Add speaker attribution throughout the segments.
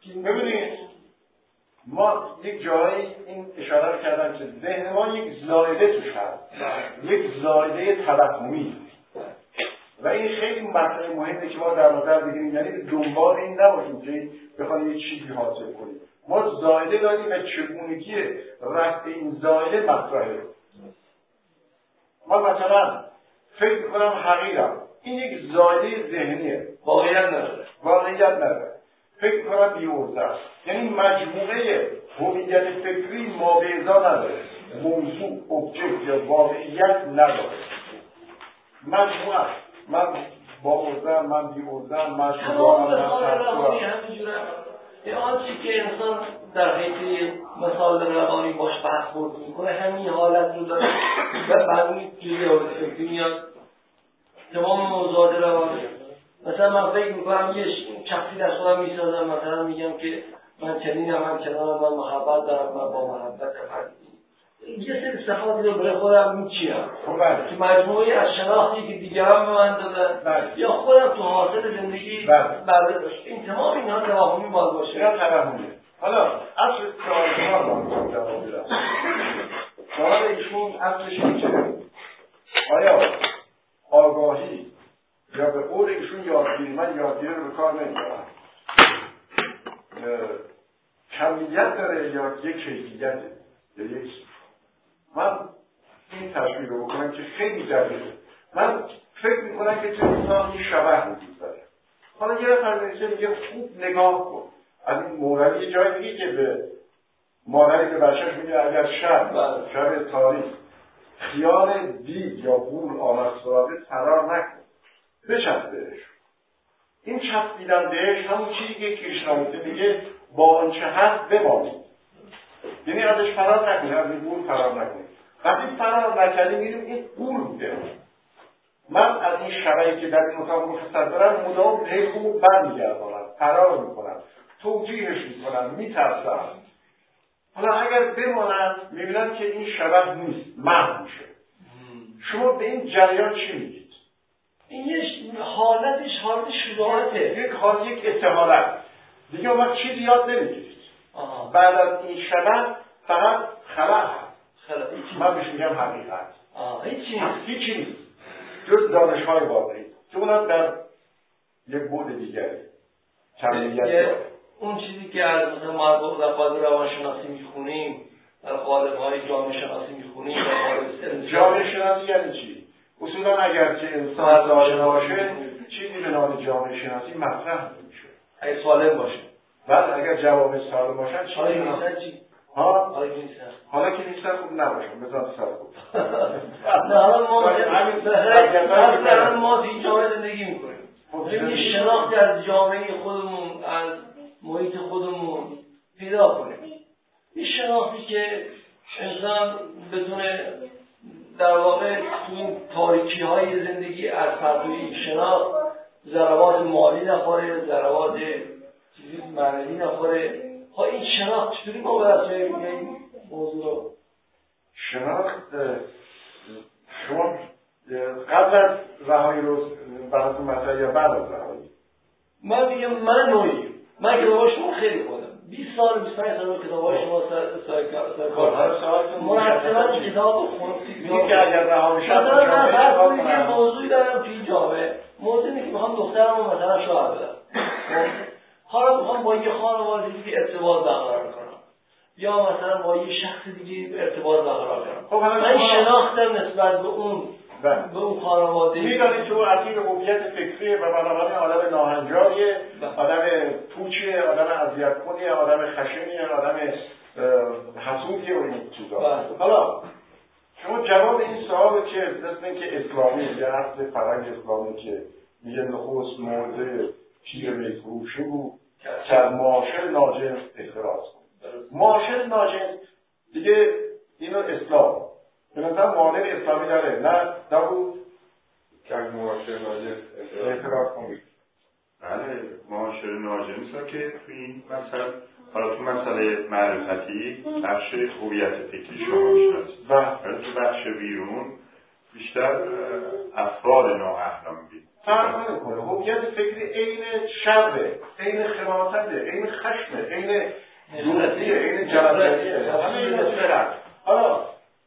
Speaker 1: ببینید ما یک جایی این اشاره رو کردم که ذهن ما یک زائده توش هست، یک زائده توهمی و این خیلی مطلب مهمه که ما در نظر بگیریم. یعنی به دنبال این نباشیم که بخوایم یک چیزی حاصل کنیم. ما زائده داریم و چگونگی رفع این زائده مطرحه. ما مثلا فکر میکنم حقیرم، این یک زائده ذهنیه، واقعیت نداره. فکر میکنم بی‌عرضه است، یعنی مجموعه هویت فکری مابعضا نداره، موضوع ابجکت یا واقعیت نداره، مجموعه. من با عرضم، من بی‌عرضم، من شجاعم، من
Speaker 2: همینجورم. این آنچه که انسان در حیث مثال روانی باش برخورد میکنه همین حالت رو داره و بعد توی حالت فکری میاد تمام موضوعات روانی. مثلا من فکر میکنم یه شخصی در خودم میسازم، مثلا میگم که من چنینم، من چنانم، من محبت دارم، من با محبت یه سری صفاتی رو برای خودم میچینم که مجموعی از شناختی که دیگران به من دادن یا خودم تو حاصل زندگی برده داشت. این تمام اینها توهمی باید باشه.
Speaker 1: اینا توهمیه. حالا اصل سوال ما جواب بدم. سوال ایشون اصلش اینه که آیا آگاهی یا به قول ایشون یادگیری، من یادگیری رو به کار نمیبرم، کمیت داره یا یک کیفیته یا یک. من این تشبیه رو بکنم که خیلی دقیقه. من فکر میکنم که تو انسان این شبه وجود داره. حالا یه نفر میگه خوب نگاه کن از این مورد یه جای دیگه که به مادری که بچهش میگه اگر شب تاریک خیال دید یا گول آمد سراغت فرار نکن، بچسب بهش. این چسبیدن بهش همون چیزی که کریشنامورتی میگه با آنچه هست بمانید، یعنی ازش فرار نکنید، از این گول فرار نکنید. وقتی فرار نکردیم میریم این گول بوده. من از این شبهی که در این اتاق مخصص دارم مدام پیخومو برمیگردانم، فرار میکنم، توجیهش میکنم، میترسم. حالا اگر بمانم میبینم که این شبه نیست، محو میشه. شما به این جریان چی میگید؟
Speaker 2: این یه حالتش حالت شجاعته،
Speaker 1: یک اتحالت دیگه. ما چیزی یاد نمیگیرید. بعد از این شبه فقط خلق من بهش میگم حقیقت. هیچی نیست جز دانش‌های واقعی که اونم در یک بعد دیگری کمیت.
Speaker 2: اون چیزی که از ما در قالب روانشناسی میخونیم، در قالب‌های جامعه شناسی میخونیم، در قالب
Speaker 1: جامعه شناسی یعنی چی؟ اصولا اگر که انسان سالم باشه چیزی به نام جامعه شناسی مطرح نمیشه.
Speaker 2: اگه سالم باشه.
Speaker 1: بعد اگر جواب سالم باشن چی؟ حالا که نیستن خوب نباشن، بذار سر خوب.
Speaker 2: حالا ما این جامعه زندگی میکنیم. این شناخت از جامعه خودمون، از محیط خودمون پیدا کنیم. این شناختی که انسان بدون در واقع این تاریکی های زندگی از پرتوی شناخت ضربات مالی نخوره، ضربات چیزی معنوی نخوره. این شناخت چطوری ما باید این موضوع رو
Speaker 1: شناخت شما قبل از رهایی رو براتون مطرح یا بعد از رهایی؟
Speaker 2: من میگم من نوعی، من کتابای شما خیلی خودم 20 سال 25 سال کتابای شما سرکار مرتبا کتاب
Speaker 1: میگه که اگر رها بشم
Speaker 2: من فرض کنید یه موضوعی دارم توی جامعه، موضوعی که میخوام دخترمو مثلا شوهر بدم، حالا میخوام با یه خانواده دیگه ارتباط برقرار کنم یا مثلا با یه شخص دیگه ارتباط برقرار کنم.
Speaker 1: خب
Speaker 2: من شناختم نسبت به اون خانواده
Speaker 1: میدانید تو اسیر هویت فکریه و بنابراین آدم ناهنجاریه، آدم پوچیه، آدم اذیت کنیه، آدم خشنیه، آدم حسودیه و این چیزا. حالا شما جواب این سوال که مثل اینکه اسلامی یا اصل فرهنگ اسلامی که میگه نخست موضع پیر میفروشه بود که معاشر ناجنس احتراز کنید. معاشر ناجنس دیگه اینو اسلام به نظر معادل اسلامی داره، نه دارو
Speaker 3: که معاشر ناجنس
Speaker 1: احتراز کنید.
Speaker 3: بله معاشر ناجنس ها که تو این مثلا حالا تو مسئله معرفتی بخش هویت فکری شما میشناسید، ولی تو بخش بیرون بیشتر افراد نااهلا میبینید.
Speaker 1: فرق نمیکنه. هویت فکری عین شره، عین خباثته، عین خشمه، عین دوستیه، عین جلالتیه، همه اینا فرق. حالا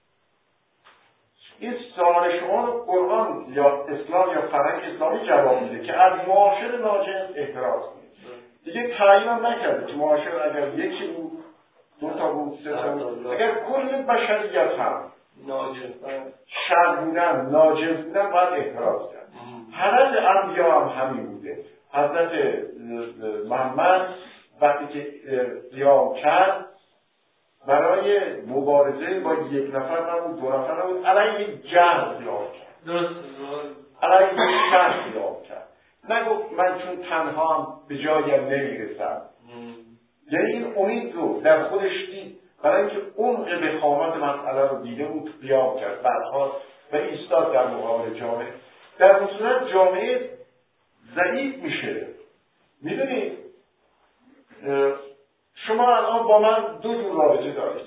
Speaker 1: این سوال شما رو قرآن یا اسلام یا فرهنگ اسلامی جواب میده که از معاشر ناجنس احتراز کنید. دیگه تعیین هم نکرده که معاشر اگر یکی بود، دو تا بود، سه تا بود، اگر کل بشریت هم شر بودن، ناجنس بودن باید احتراز کرد. حضرت انبیا هم همین بوده. حضرت محمد وقتی که قیام کرد برای مبارزه با یک نفر نبود، دو نفر نبود، علیه جهل قیام کرد. علیه شر قیام کرد. نگفت من چون تنها هم به جایم نمیرسم. یعنی این امید رو در خودش دید، برای اینکه عمق وخامت مسئله رو دیده بود، قیام کرد، برخاست و ایستاد در مقابل جامعه. در اون صورت جامعه ضعیف میشه. میدونید شما الان با من دو جور رابطه دارید.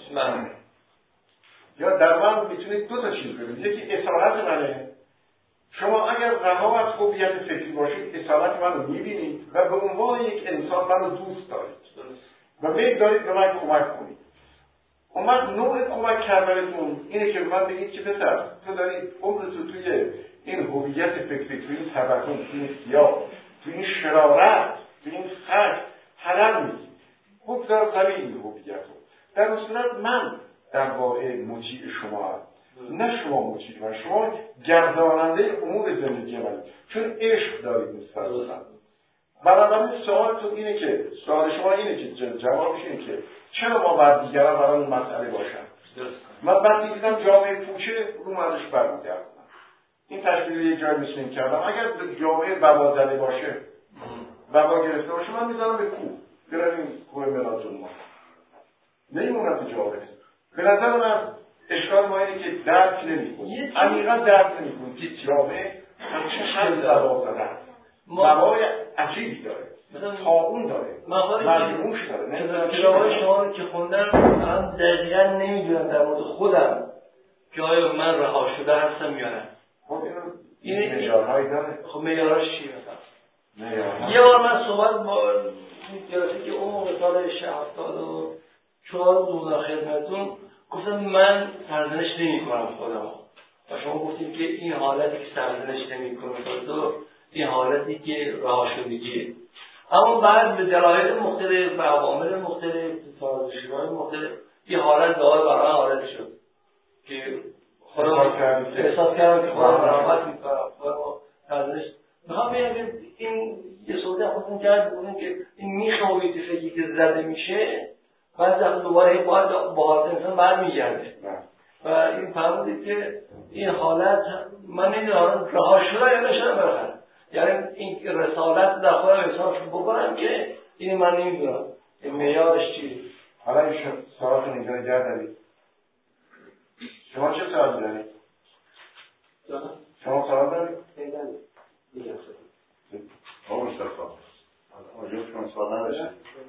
Speaker 1: یا در من میتونید دو تا چیز ببینید. یکی اصالت منه. شما اگر رها از هویت فکری باشید، اصالت من رو میبینید و به عنوان یک انسان من رو دوست دارید و میل دارید به من کمک کنید. اون وقت نوع کمک کردنتون اینه که من بگید که پسر تو داری عمرتو توی این هویت فکری، توی این تبعون، توی این سیاه، توی این شرارت، توی این خشم هدر میدی. بگذار زمین این هویت رو. در اون صورت من در واقع مطیع شما هم. نه شما مطیع من، شما گرداننده امور زندگی من، چون عشق دارید نسبت به من. بنابراین سوالتون اینه که شما اینه که جوابش اینه که چرا ما باید دیگران برای این مسئله باشن؟ من وقتی دیدم جامعه پوچه رو ازش برمیگردم. این تشکیل یک جای میشین کردم. اگر جامعه وبا زده باشه، وبا گرفته باشه، من میذارم به کوه. برویم کوه ملاتون ما. نمیمونم تو جامعه. به نظر من اشکال ما اینه که درک نمی‌کنیم. عمیقاً درک نمی‌کنیم که جامعه همچین وبا زده است. وبای عجیبی داره. طاعون داره. مجموعش داره.
Speaker 2: کتاب‌های شما رو که خوندم من دقیقاً نمی‌دونم در مورد خودم که آیا من رها شده هستم یا نه.
Speaker 1: خب این معیارهایی داره.
Speaker 2: خب معیارش چی مثلا؟ یه بار من صحبت با جلسه که اون سال 74 بودم خدمتتون گفتم من سرزنش نمی‌کنم خودم. و شما گفتید که این حالتی که سرزنش نمی‌کنم خودم این حالتی که رها شدگیه. اما بعد به دلایل مختلف و عوامل مختلف سازش‌های مختلف این حالت داره برای حالت شد که خدا احساس کردم که خدا رحمت می‌کنه. سرزنش میخوام بگم که این یه صحبت خودتون کرد بودن که این میخوابید فکری که زده میشه بعد وقت دوباره باید با حالت انسان برمیگرده و این فرمودید که این حالت من نمیدونم رها شده یا نشده برخواد. یعنی این رسالت در خودم احساس بکنم که این من نمیدونم این معیارش چیه.
Speaker 1: حالا این سوالات نگرانگر دارید. شما چه سوال دارید؟ شما سوال دارید؟
Speaker 3: میگم آقا مصطفی آیا شما سوال نداشتید؟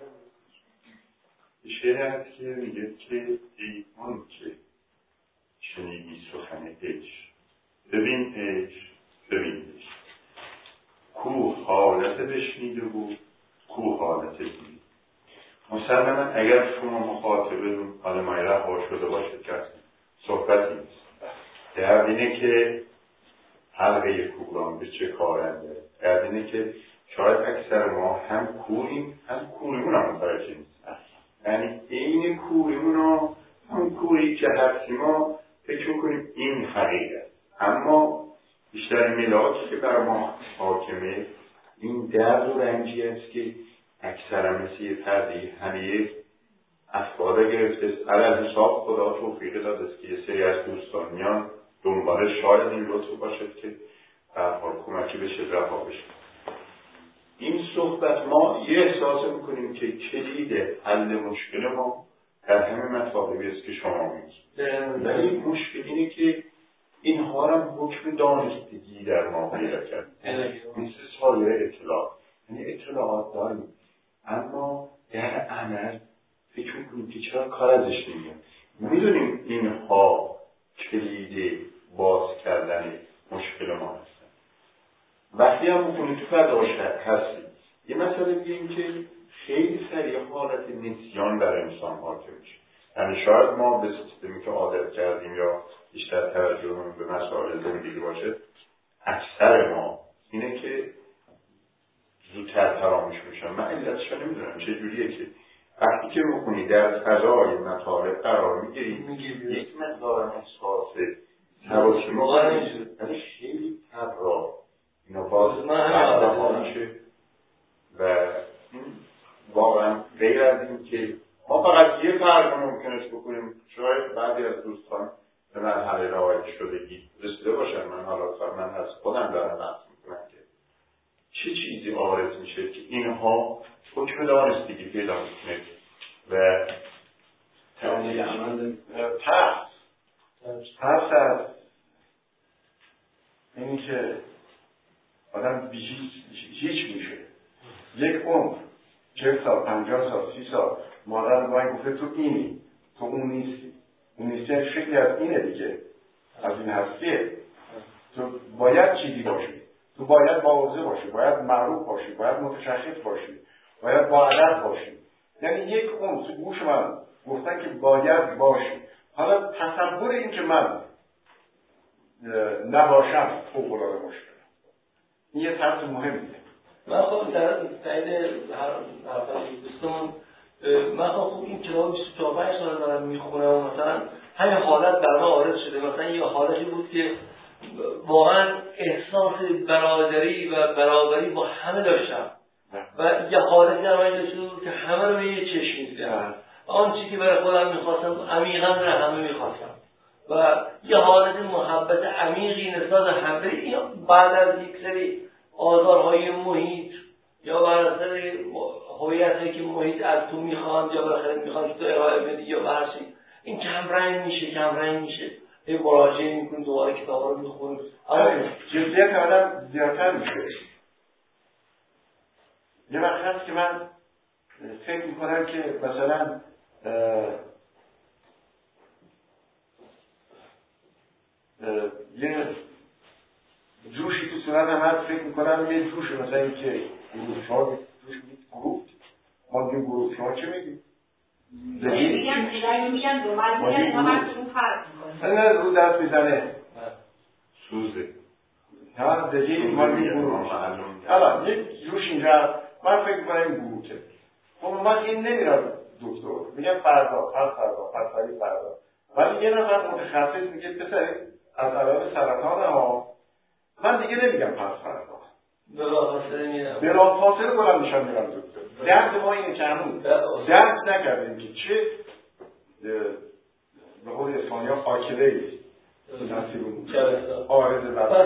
Speaker 3: شعری هست که میگه که ای آن که شنیدی سخن عشق ببین عشق ببین عشق کو حالت بشنیده بود کو حالت دید. مسلما اگر شما مخاطبتون حال مایه رها شده باشد که صحبتی نیست. در اینه که حلقه پروگرام به چه کارنده. در اینه که شاید اکثر ما هم کوریم هم کوریمون هم متوجه نیست. یعنی این کوریمون رو هم کوری که هستی ما فکر کنیم این حقیقت. اما بیشتر ملاکی که بر ما حاکمه این درد و رنجی است که اکثر مثل فردی همه افکار گرفته علل حساب خدا توفیق داده است که یه سری از دوستان میان دنبال شاید این لطف باشد که در حال کمکی بشه رها بشه. این صحبت ما یه احساس میکنیم که کلید حل مشکل ما در همه مطالبی است که شما میگید. ولی مشکل اینه که اینها را حکم دانستگی در ما پیدا کرد. مثل سایر اطلاعات. یعنی اطلاعات داریم اما در عمل فکر میکنیم که چرا کار ازش نمیاد. میدونیم اینها کلید باز کردن مشکل ما هستن. وقتی هم میکنی تو فضاش هستی. یه مسئله دیگه این که خیلی سریع حالت نسیان در انسان حاکم میشه. یعنی شاید ما به سیستمی که عادت کردیم یا بیشتر توجهمون به مسائل زندگی باشه، اکثر ما اینه که زودتر فراموش میشن. من علتش نمیدونم چه جوریه که وقتی که میکنی در فضای مطالب قرار میگیری یک مقدار احساس تراکم یعنی خیلی طراح اینا باز برها میشه و این واقعا غیر از این که ما فقط یه فرق ممکنه بکنیم. شاید بعضی از دوستان به مرحله رهایی شدگی رسیده باشن. من حالا من از خودم دارم بحث میکنم که چه چیزی آرز میشه که اینها حکم دانستگی پیدا میکنه و
Speaker 1: ترس از اینی که آدم هیچ میشه. یک عمر 40 سال 50 سال 30 سال مادر باید گفته تو اینی، تو اون نیستی. اون نیستی شکلی از اینه دیگه، از این هستیه. تو باید چیزی باشی، تو باید باوزه باشی، باید معروف باشی، باید متشخص باشی، باید با ادب باشی. یعنی یک عمر تو گوش من گفتن که باید باشی. حالا تصور این که من نباشم فوق‌العاده مشکل. این یه ترس مهمیه.
Speaker 2: من خب در تایید حرفای دوستمون من خب این کتاب 24 سال دارم میخونم و مثلا همین حالت در من وارد شده. مثلا یه حالتی بود که واقعا احساس برادری و برابری با همه داشتم و یه حالتی در من داشته بود که همه رو به یه چشم می‌دیدم. آن چیزی که برای خودم میخواستم عمیقاً رو همه میخواستم و یه حالت محبت عمیقی نسبت همه. این بعد از یک سری آزارهای محیط یا برای هویتی که محیط از تو میخوان یا بالاخره میخوان که تو ارائه بدی یا برشی، این کم رنگ میشه. یه مراجعه میکنی دوباره کتابا رو میخونی،
Speaker 1: جدیت آدم زیادتر میشه. یه وقت هست که من فکر میکنم که مثلا یه جوشی تو صورتم هست، فکر میکنم یه جوش مثلا این که گروه شما جوش میگید گروه، ما میگیم گروه، شما چه میگید؟
Speaker 4: میگن دو من میگن اینا همچون فرق میکنه.
Speaker 1: نه رو دست میزنه
Speaker 3: سوزه
Speaker 1: ها دقیق ما میگیم گروه. حالا یک جوش اینجا من فکر میکنم این گروه که خب من این نمیرم دکتر، میگم فردا ولی یه نفر متخصص میگه پسر از علائم سرطان ها، من دیگه نمیگم پس فردا بلافاصله بلند میشم میرم دکتر. درد ما اینه که همون درد نکردیم که چه به قول اسپانیا آکله‌ای نصیبون آرزه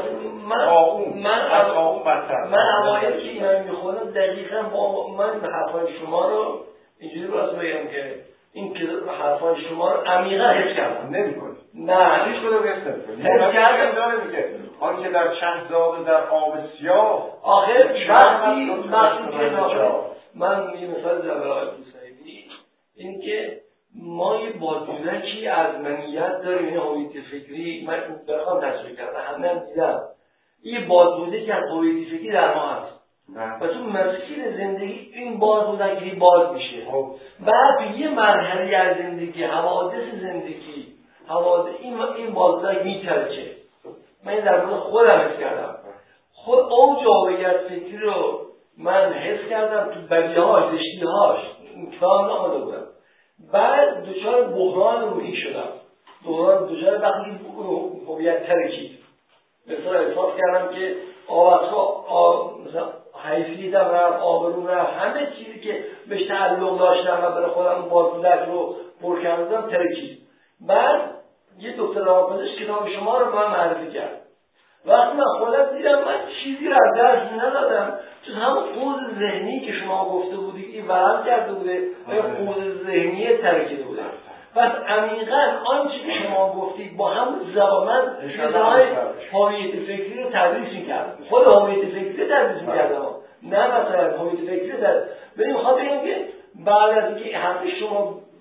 Speaker 2: من اوایل که اینا میخونم دقیقا با من به حرفای شما رو اینجوری باز بگم که این که حرفای شما رو عمیقا حس کردم.
Speaker 1: نمی‌کنی؟
Speaker 2: نه
Speaker 1: هیچ کدوم حس نمی‌کنی. حس کردم داره میگه آن که در چه زاده در آب سیاه
Speaker 2: آخر وقتی که من یه مثال در آقای موسوی این که ما یه بازدونکی از منیت داریم، این هویت فکری من بخوام تشریح کردم همه هم دیدم یه بازدونکی از هویت فکری در ما هست و تو مسیر زندگی این بازدونکی باز میشه. بعد یه مرحله از زندگی حوادث زندگی این بازدونک میترکه. من در مورد خودم حس کردم. خود اوج هویت فکری رو من حس کردم تو بدیهاش زشتیهاش کلام نامده بودم. بعد دچار بحران روحی شدم. دچار وقتی هویت ترکید. مثلا احساس کردم که مثلا حیثیتم رفت، آبروم رفت، همه چیزی که بهش تعلق داشتم و برای خودم بازدونک رو پر کردم ترکید. بعد یه دکتر روانپزشک کتاب شما رو من معرفی کرد. وقتی من خودم دیدم من چیزی رو از دست ندادم، چون همون قوز ذهنی که شما گفته بودید این ورم کرده بوده و قوز ذهنی ترکیده بوده. پس عمیقاً آنچه که شما گفتید با همون زبان من هویت فکری رو تدریس می‌کردم. خود هویت فکری رو تدریس می‌کردم، نه مثلا هویت فکری رو تدریس. من می‌خوام بگم که بعد از اینکه حرف شما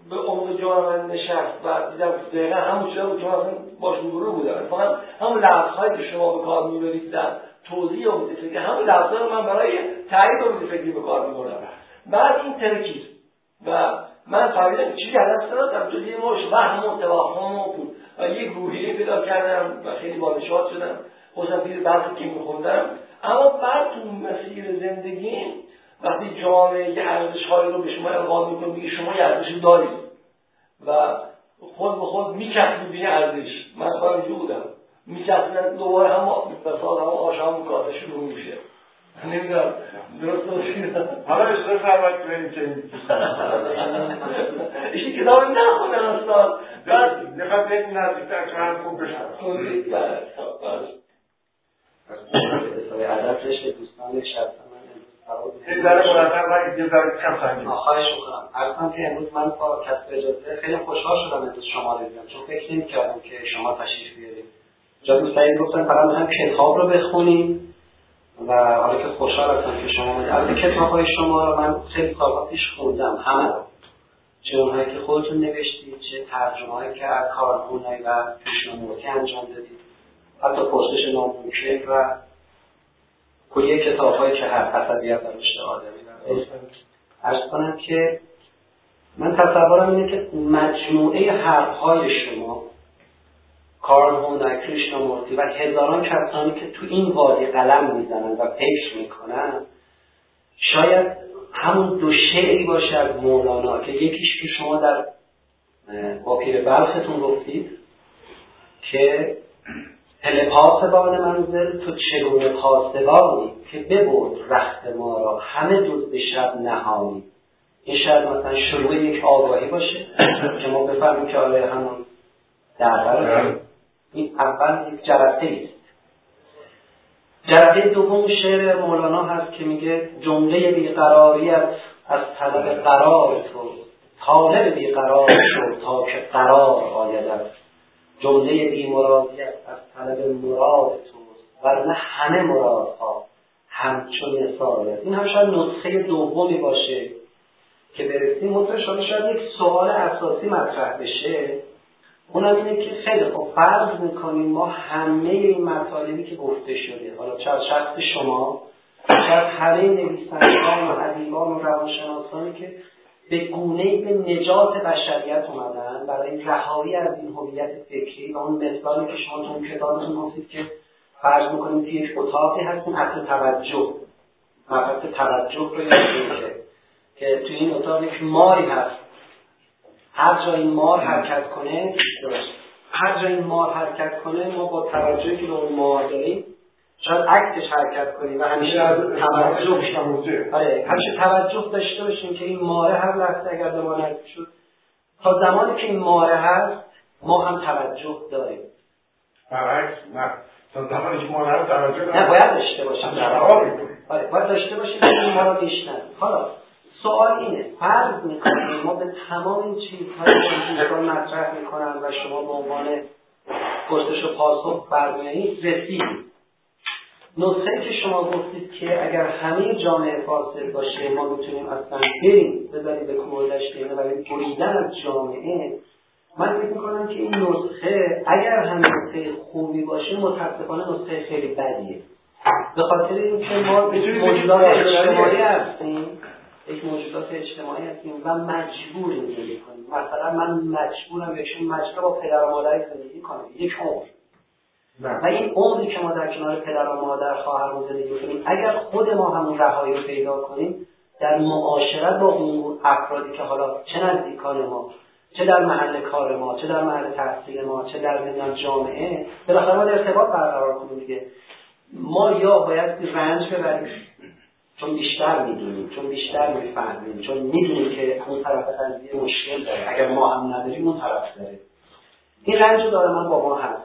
Speaker 2: به عمق جان من نشست و دیدم دقیقا همون چیزا بود که من اصلا باشون گروه بودم، فقط همون لفظهایی که شما به کار میبرید در توضیح امید فکری، همون لفظها رو من برای تایید امید فکری به کار میبردم. بعد این ترکید و من فهمیدم چیزی هدف دادم، جز یه مش وهم و توهم بود و یه روحیه پیدا کردم و خیلی بانشاد شدم، خصوصا توی درسی که میخوندم. اما بعد تو مسیر زندگیم وقتی جامعه یه ارزش‌هایی رو به شما القا میکنه، میگه شما یه ارزشی دارید و خود به خود میکسید به یه ارزش. من خودم اینجا بودم، میکسیدن دوباره هم مثال هم آشام کارش شروع میشه. نمیدونم درست باشید.
Speaker 1: حالا اشتراک فرمایید ببینیم که
Speaker 2: این کتاب نخونن استاد.
Speaker 1: بعد نخواد بگید نزدیکتر که من خوب بشنم.
Speaker 2: خوندید؟ بله.
Speaker 5: ادب رشته دوستان نشستم.
Speaker 1: این ذره مرتب باید یه ذره کم سنگین.
Speaker 5: خواهش میکنم. عرضم که امروز من با کسب اجازه خیلی خوشحال شدم امروز شما رو دیدم، چون فکر نمی‌کردم که شما تشریف بیارید. جا دوستایی گفتن فقط می‌خوایم کتاب رو بخونیم و حالا که خوشحال هستم که شما اومدید. البته کتاب‌های شما رو من خیلی سال‌ها پیش خوندم، همه رو. چه اونهایی که خودتون نوشتید، چه ترجمه‌هایی که از کارخونه‌ای و پیشنهادی انجام دادید، حتی پرسش ناممکن و کلیه کتاب‌هایی که هست عصبیت و رشد آدمی. عرض کنم که من تصورم اینه که مجموعه حرف‌های شما، کارل هوند، کریشنامورتی و هزاران کسانی که تو این وادی قلم میزنن و فکر میکنن، شاید همون دو شعری باشه از مولانا که یکیش که شما در با پیر بلختون گفتید که پاسبان منزل تو چگونه پاسبانی که ببرد رخت ما را همه دزد شب نهانی. این شاید مثلا شروع یک آگاهی باشه که ما بفهمیم که آره همون درباره این اول یک جرقه است. جرقه دوم شعر مولانا هست که میگه جمله بیقراریت از طلب قرار تو، طالب بیقرار شد تا که قرار آیدت. جمله بیمرادیت از طلب مراد توست ورنه همه مرادها همچون نثارت. این هم شاید نسخه دومی باشه که برسیم متشابه. شاید یک سوال اساسی مطرح بشه، اونم اینه که خیلی خوب فرض میکنیم ما همه این مطالبی که گفته شده، حالا چه از شخص شما، چه از همه نویسندگان و ادیبان و روانشناسانی که به گونه‌ای به نجات بشریت اومدن برای رهایی از این هویت فکری و اون مثالی که شما تو اون کتابتون گفتید که فرض میکنیم که یک اتاقی هست، اون اصل توجه، مبحث توجه رو یادتون که توی این اتاق یک ماری هست، هر جای این مار حرکت کنه، هر جای این مار حرکت کنه ما با توجهی که به اون مار داریم شاید عکسش حرکت کنیم و همیشه توجه داشته باشیم که این ماره هر لحظه اگر به ما نزدیک شد، تا زمانی که این ماره هست ما هم توجه داریم.
Speaker 1: برعکس نه، تا زمانی که ماره هست توجه داریم.
Speaker 5: نه، باید داشته باشیم. باید داشته باشیم که این ماره میشنن. حالا سوال اینه، فرض میکنیم ما به تمام این چیزهایی که دوستان مطرح میکنن و شما به عنوان پرسش و پاسخ برمیایید رسیدید. نسخه‌ای که شما گفتید که اگر همه جامعه فاسد باشه ما میتونیم اصلا بریم بذاریم به کوه دشت اینه برای بریدن از جامعه، من فکر میکنم که این نسخه اگر هم نسخه خوبی باشه متاسفانه نسخه خیلی بدیه، به خاطر اینکه ما موجودات اجتماعی هستیم، یک موجودات اجتماعی هستیم و مجبوریم زندگی کنیم. مثلا من مجبورم بهشون مجبور با پدر و مادر زندگی کنم یک عمر و این عمری که ما در کنار پدر و مادر خواهرمون زندگی کنیم اگر خود ما همون رهایی رو پیدا کنیم در معاشرت با اون افرادی که حالا چه نزدیکان ما، چه در محل کار ما، چه در محل تحصیل ما، چه در زندان جامعه، بالاخره ما ارتباط برقرار کنیم دیگه. ما یا باید رنج ببریم چون بیشتر میدونیم، چون بیشتر میفهمیم، چون میدونیم که اون طرف قضیه مشکل داره، اگر ما هم نداریم اون طرف داره. این رنج داره ما با ما هست